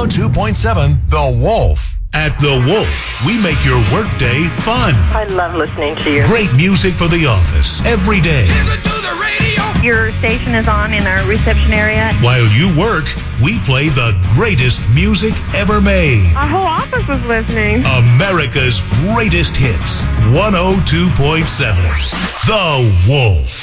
102.7 The Wolf. At The Wolf, we make your workday fun. I love listening to you. Great music for the office every day. Listen to the radio. Your station is on in our reception area. While you work, we play the greatest music ever made. Our whole office is listening. America's greatest hits. 102.7 The Wolf.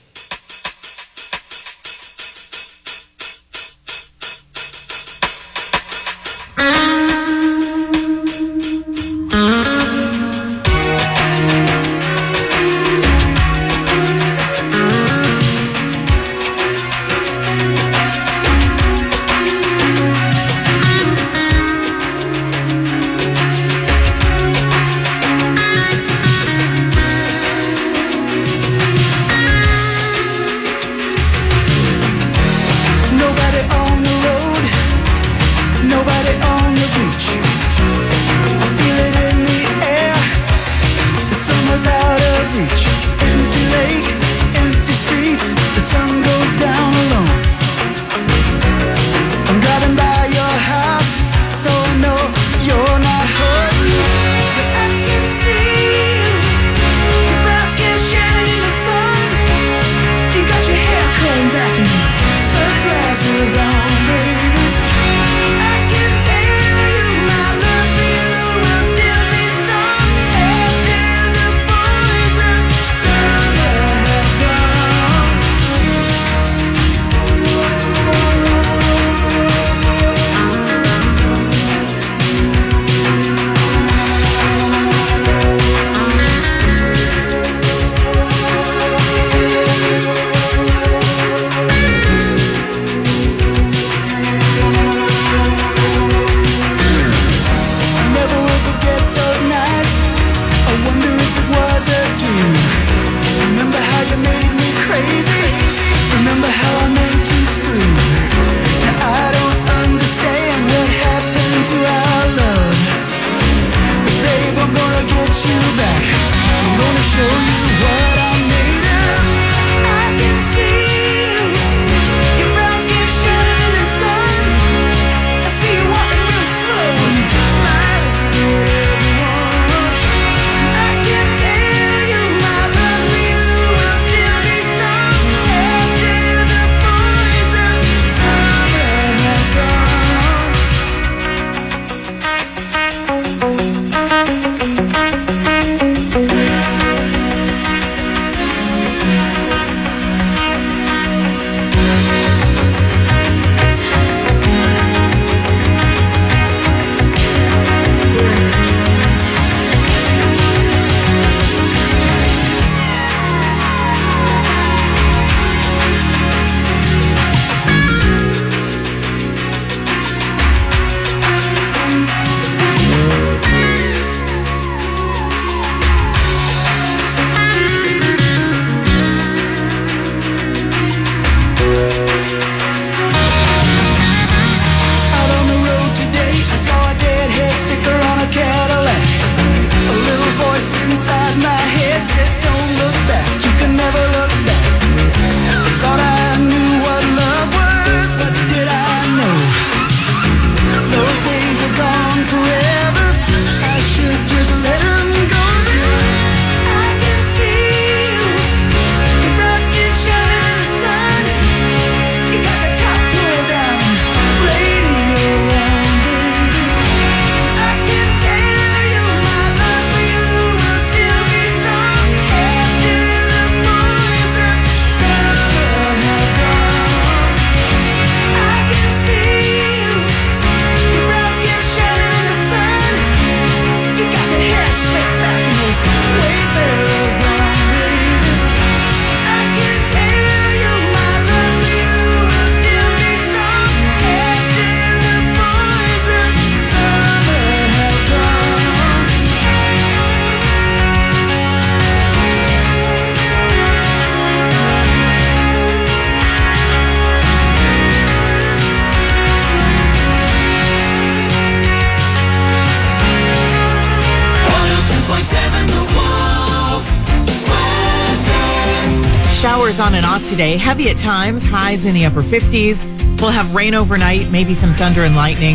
Showers on and off today. Heavy at times, highs in the upper 50s. We'll have rain overnight, maybe some thunder and lightning.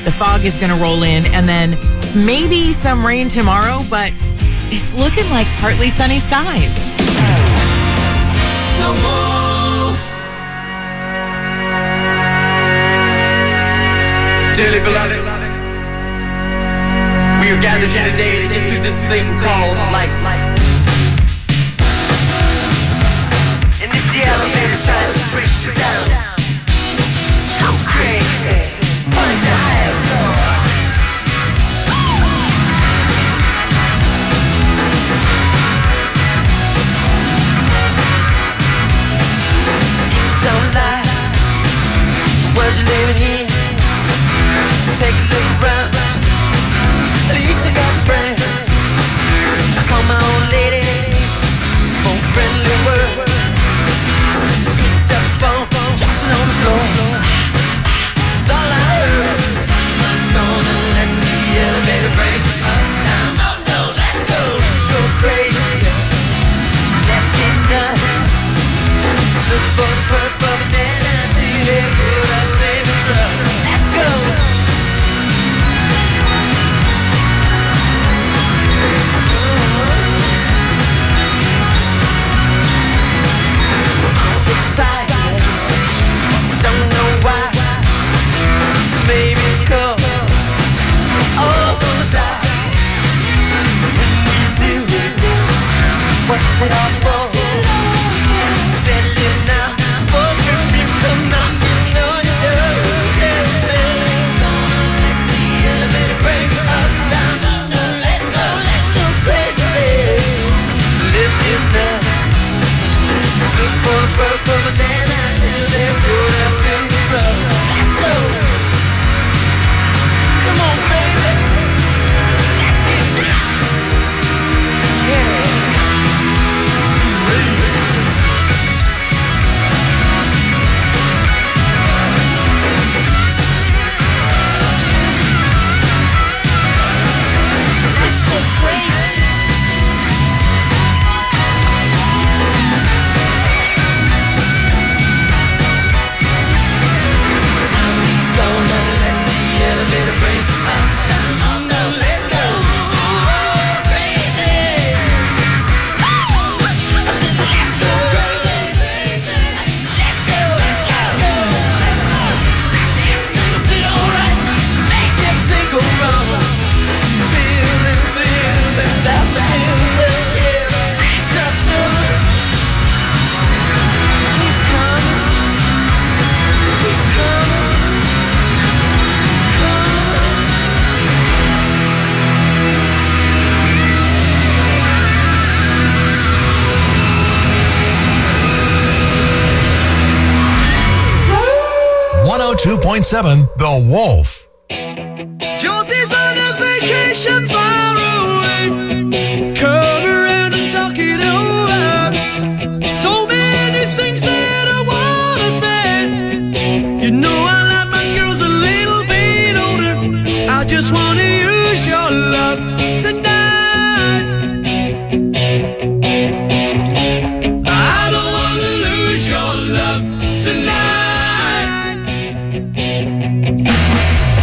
the fog is going to roll in, and then maybe some rain tomorrow, but it's looking like partly sunny skies. The Wolf. Dearly beloved, we are gathered here today to get through this thing called life. And if the elevator tries to break you down, go crazy, punch a higher floor. Don't lie, the world you're living in. Take a look around, at least you got friends. I call my old lady for a friendly word. She picked up the phone, dropped it on the floor. That's all I heard. I'm gonna let the elevator break us down. Oh no, let's go crazy. Let's get nuts. Look for the purple banana till they put us in the truck. Let's go. I'm excited. Don't know why. Maybe it's 'cause we're all gonna die. When we do, what's it all for? The Wolf. Josie's on a vacation far away. Come around and talk it over. So many things that I wanna say. You know I like my girls a little bit older. I just wanna use your love tonight. I don't wanna lose your love tonight.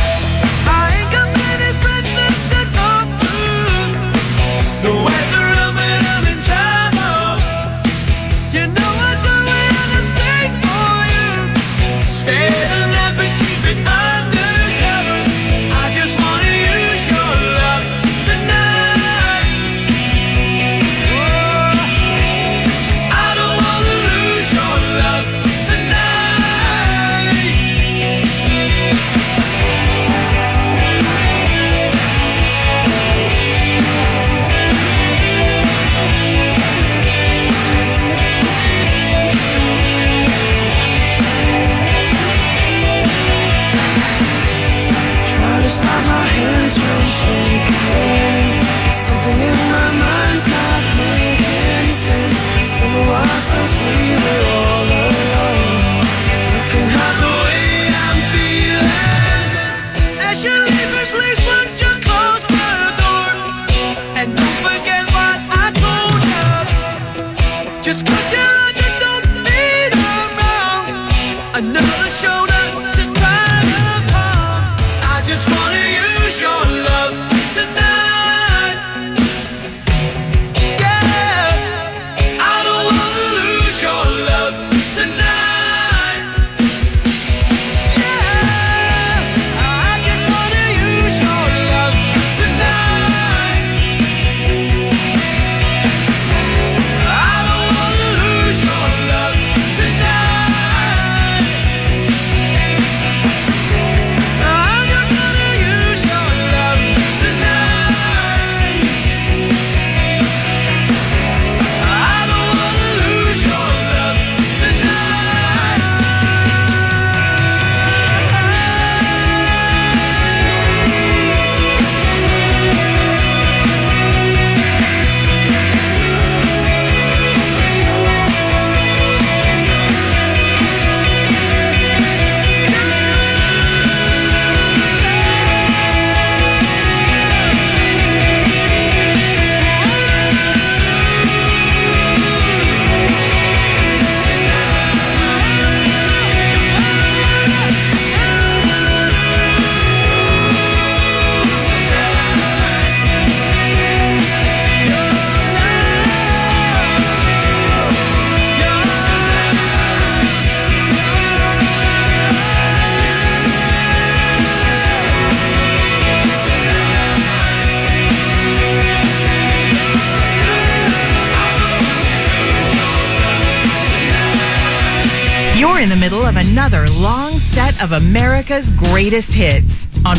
You're in the middle of another long set of America's greatest hits on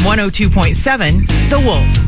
102.7 The Wolf.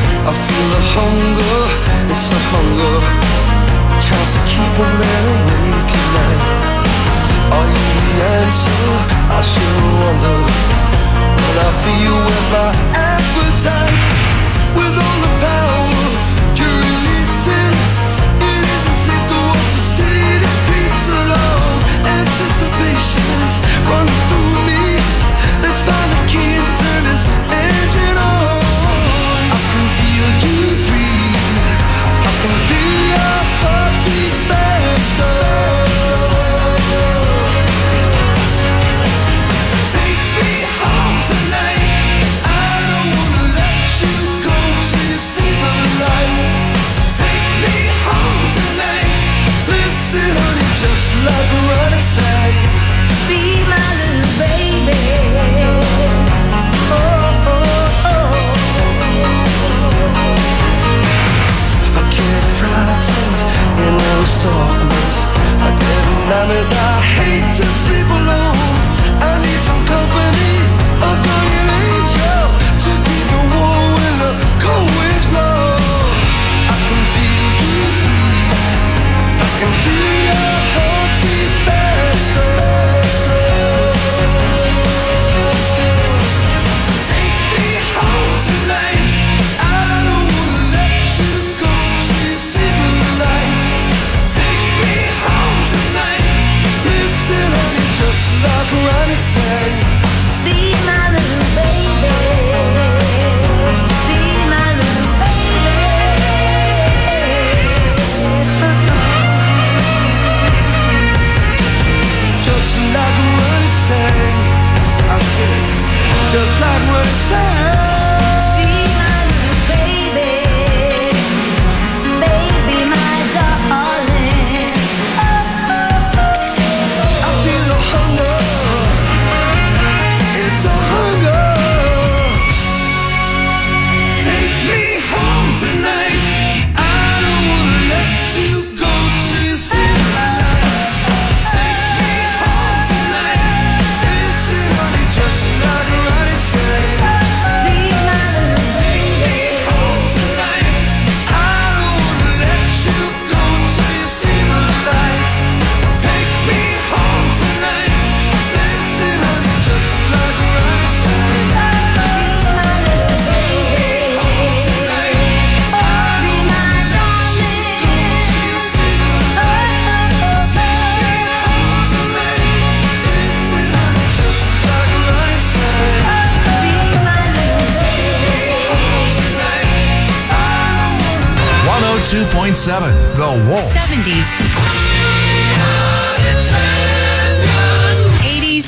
hunger, it's a hunger, tries to keep on their way. Are you the answer? I sure wonder. When I feel you with my appetite, with all the power you're releasing, it isn't safe to walk the city streets alone. Anticipation's running through me. Let's find the key and turn this engine on. I can feel you breathe. I can feel your heartbeat faster. Take me home tonight. I don't wanna let you go till you see the light. Take me home tonight. Listen, honey, just like a running sight. Be my little baby. Oh, oh, oh. I can't frighten in those darkness. I get nightmares. I hate to sleep alone. I need some company. A guardian angel to keep me warm when the cold winds blow. I can feel you breathe. I can feel your heartbeat faster. Take me home tonight. I don't wanna let you go till you see the light. Take me home tonight. Listen, honey, just like Ronnie said. Be my little baby. Be my little baby. Just like Ronnie said. I said, just like Ronnie said. Be my little baby. Baby, my darling. I feel the hunger. It's a hunger. Take me home tonight. I don't wanna let you go till you see the light. Take me home tonight. Listen, honey, just like Ronnie said. Be my little baby. Take me home tonight. I don't wanna let you go till you see the light. Take me home tonight. Listen, honey, just like Ronnie said. Be my little baby. Home tonight. Be my darling. Till you see the light. Take me home tonight. Listen, honey, just like Ronnie said. Be my little baby. Home tonight. I don't wanna 102.7 The Wolf. 70s, 80s,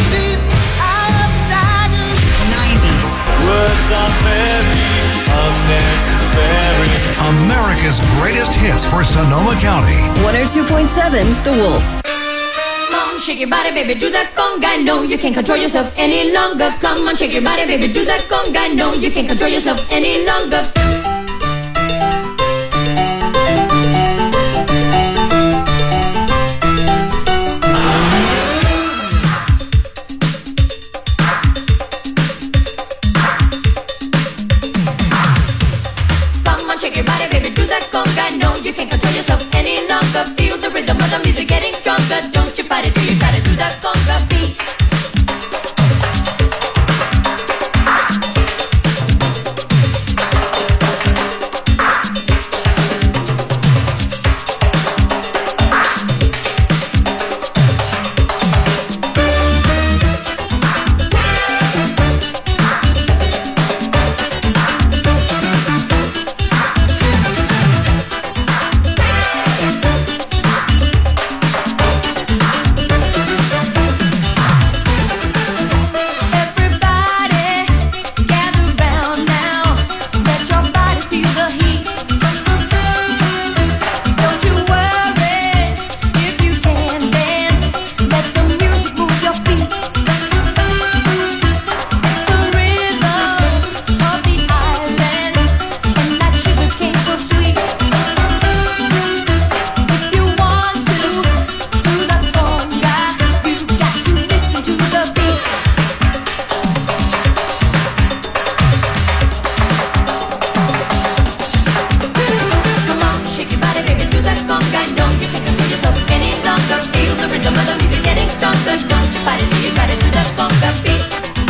90s. words are very unnecessary. America's greatest hits for Sonoma County. 102.7 The Wolf. Come on, shake your body, baby, do that conga. No, you can't control yourself any longer. Come on, shake your body, baby, do that conga. No, you can't control yourself any longer. Come on, shake your body, baby, do that conga. No, you can't control yourself any longer. Feel the rhythm of the music getting stronger. Don't you fight it till you try to do that conga beat. you fight it till you try to do the conga beat.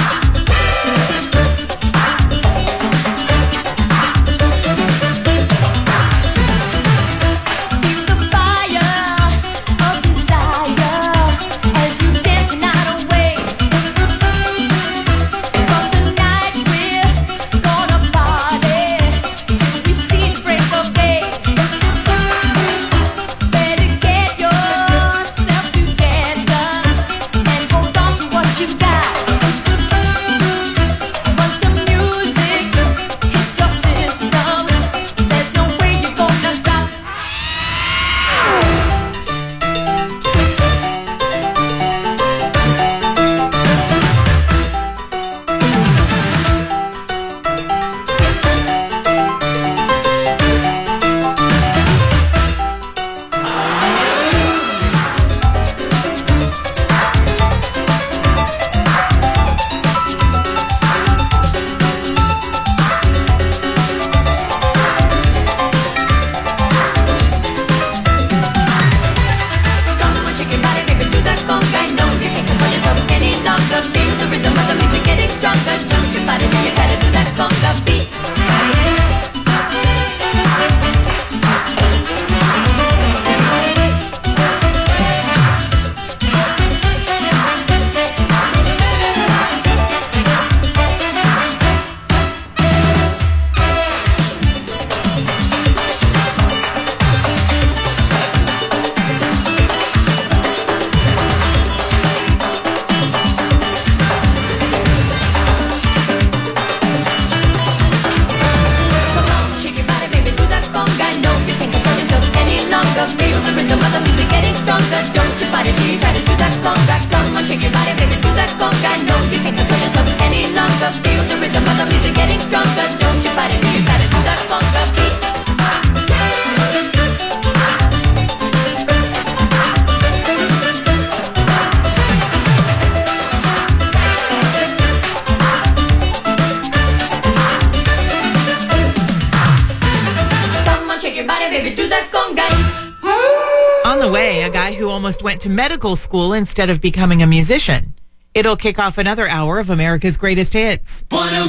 Went to medical school instead of becoming a musician. It'll kick off another hour of America's greatest hits.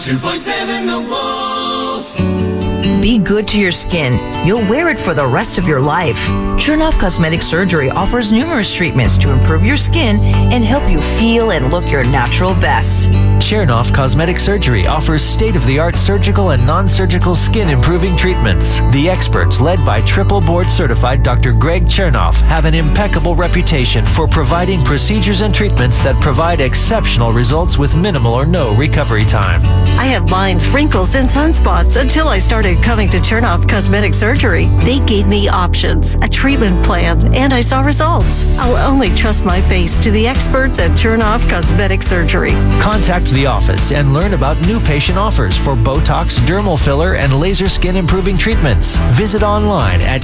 102.7 The Wolf. Be good to your skin. You'll wear it for the rest of your life. Chernoff Cosmetic Surgery offers numerous treatments to improve your skin and help you feel and look your natural best. Chernoff Cosmetic Surgery offers state-of-the-art surgical and non-surgical skin improving treatments. The experts, led by triple board certified Dr. Greg Chernoff, have an impeccable reputation for providing procedures and treatments that provide exceptional results with minimal or no recovery time. I had lines, wrinkles, and sunspots until I started coming to Chernoff Cosmetic Surgery. They gave me options, a treatment plan, and I saw results. I'll only trust my face to the experts at Chernoff Cosmetic Surgery. Contact the office and learn about new patient offers for Botox, dermal filler, and laser skin improving treatments. Visit online at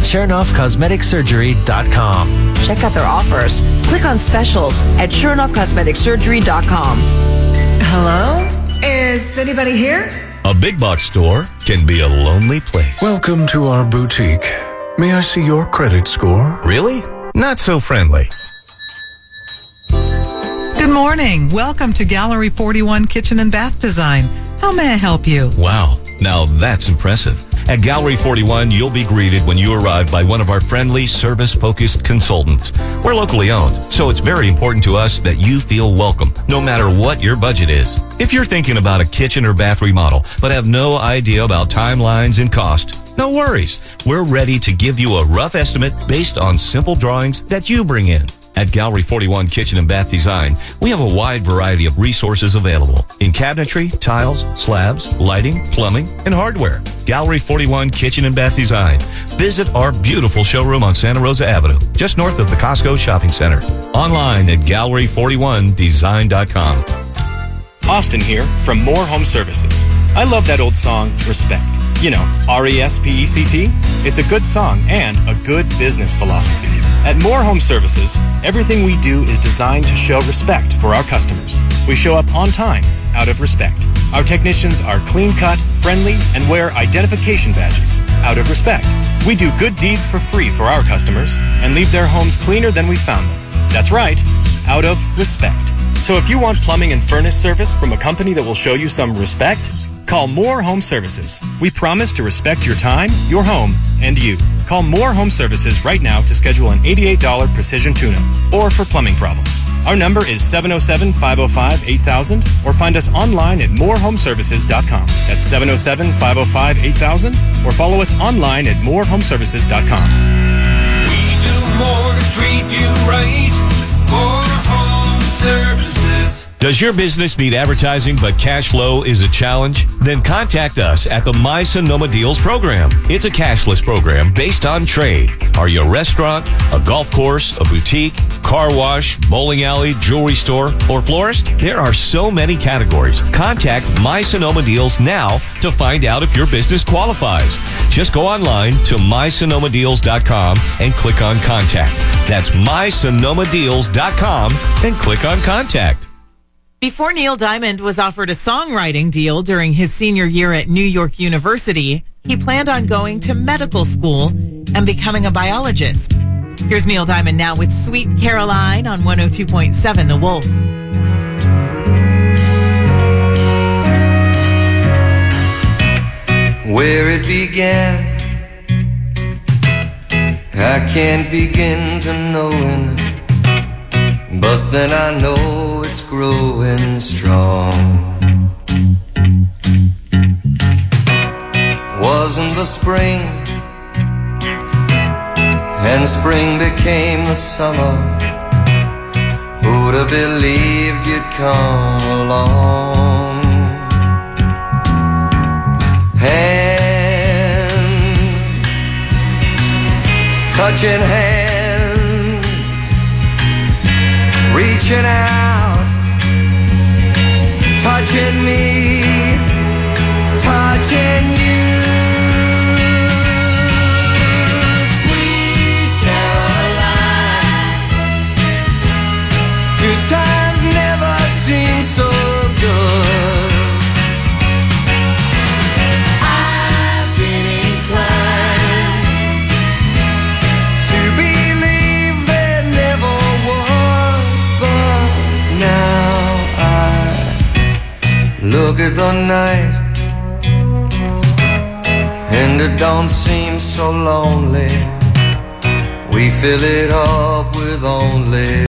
ChernoffCosmeticSurgery.com. Check out their offers. Click on specials at ChernoffCosmeticSurgery.com. Hello? Is anybody here? A big box store can be a lonely place. Welcome to our boutique. May I see your credit score? Really? Not so friendly. Good morning. Welcome to Gallery 41 Kitchen and Bath Design. How may I help you? Wow. Now that's impressive. At Gallery 41, you'll be greeted when you arrive by one of our friendly, service-focused consultants. We're locally owned, so it's very important to us that you feel welcome, no matter what your budget is. If you're thinking about a kitchen or bath remodel, but have no idea about timelines and cost, no worries. We're ready to give you a rough estimate based on simple drawings that you bring in. At Gallery 41 Kitchen and Bath Design, we have a wide variety of resources available in cabinetry, tiles, slabs, lighting, plumbing, and hardware. Gallery 41 Kitchen and Bath Design. Visit our beautiful showroom on Santa Rosa Avenue, just north of the Costco Shopping Center. Online at gallery41design.com. Austin here from More Home Services. I love that old song, Respect. You know, R-E-S-P-E-C-T. It's a good song and a good business philosophy. At More Home Services, everything we do is designed to show respect for our customers. We show up on time, out of respect. Our technicians are clean-cut, friendly, and wear identification badges, out of respect. We do good deeds for free for our customers and leave their homes cleaner than we found them. That's right, out of respect. So if you want plumbing and furnace service from a company that will show you some respect, call Moore Home Services. We promise to respect your time, your home, and you. Call Moore Home Services right now to schedule an $88 precision tune-up or for plumbing problems. Our number is 707-505-8000 or find us online at moorehomeservices.com. That's 707-505-8000 or follow us online at moorehomeservices.com. We do more to treat you right. More Home Services. Does your business need advertising but cash flow is a challenge? Then contact us at the My Sonoma Deals program. It's a cashless program based on trade. Are you a restaurant, a golf course, a boutique, car wash, bowling alley, jewelry store, or florist? There are so many categories. Contact My Sonoma Deals now to find out if your business qualifies. Just go online to mysonomadeals.com and click on contact. That's mysonomadeals.com and click on contact. Before Neil Diamond was offered a songwriting deal during his senior year at New York University, he planned on going to medical school and becoming a biologist. Here's Neil Diamond now with Sweet Caroline on 102.7 The Wolf. Where it began, I can't begin to knowing, but then I know it's growing strong. Wasn't the spring, and spring became the summer. Who'd have believed you'd come along? Hand, touching hands, reaching out, touching me, touching you. Sweet Caroline, good times never seem so good. I've been inclined to believe there never was, but now I look at the night and it don't seem so lonely. We fill it up with only